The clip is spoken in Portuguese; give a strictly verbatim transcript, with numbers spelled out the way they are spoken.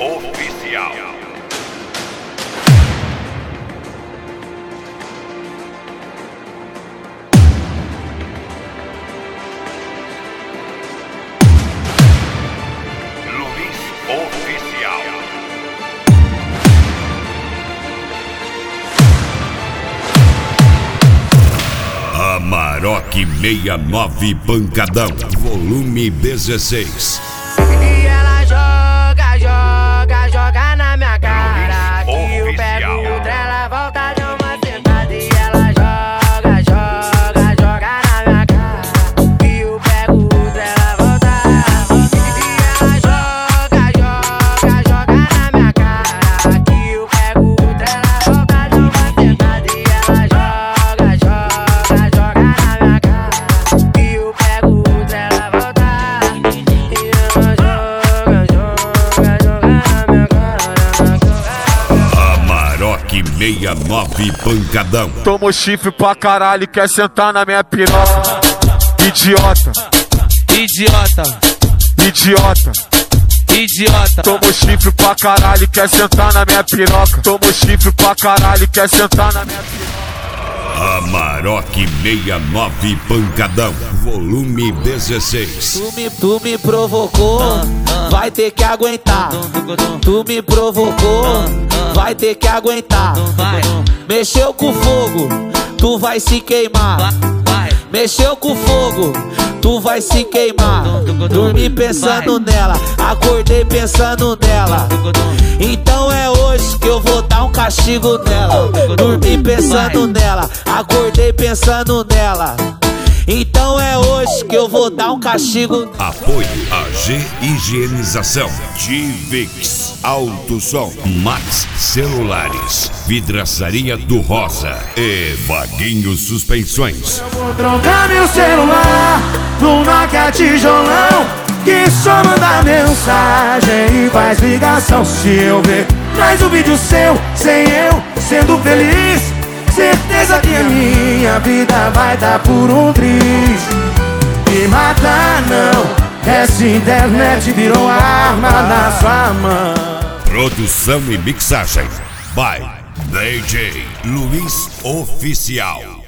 Oficial. Luiz Oficial. Amarok sessenta e nove Pancadão, volume dezesseis. E ela joga, joga, joga na minha cara. Que eu pego outra, ela volta de uma sentada. E ela joga, joga, joga na minha cara. Que eu pego outra, ela volta. E ela joga, joga, joga na minha cara. Que eu pego outra, ela volta de uma sentada. E ela joga, joga, joga na minha cara. Que eu pego outra, ela volta. Amarok sessenta e nove Pancadão. Tomou chifre pra caralho, quer sentar na minha piroca. Idiota, Idiota, idiota. idiota. Tomou chifre pra caralho, quer sentar na minha piroca. Tomou chifre pra caralho, quer sentar na minha piroca. Amarok sessenta e nove Pancadão, volume dezesseis. Tu me, tu me provocou, vai ter que aguentar. Tu me provocou, vai ter que aguentar. Mexeu com fogo, tu vai se queimar. Mexeu com fogo, tu vai se queimar. Dormi pensando nela, acordei pensando nela. Então é hoje que eu vou dar um castigo nela. Dormi pensando nela, acordei pensando nela. Então é hoje que eu vou dar um castigo. Apoio A G Higienização, Tivix Alto Som, Max Celulares, Vidraçaria do Rosa e Vaguinho Suspensões. Eu vou trocar meu celular no Nokia tijolão, que só manda mensagem e faz ligação. Se eu ver mais um vídeo seu, sem eu sendo feliz, certeza que a minha vida vai dar por um triz. Me matar não, essa internet virou arma na sua mão. Produção e mixagem by D J Luiz Oficial.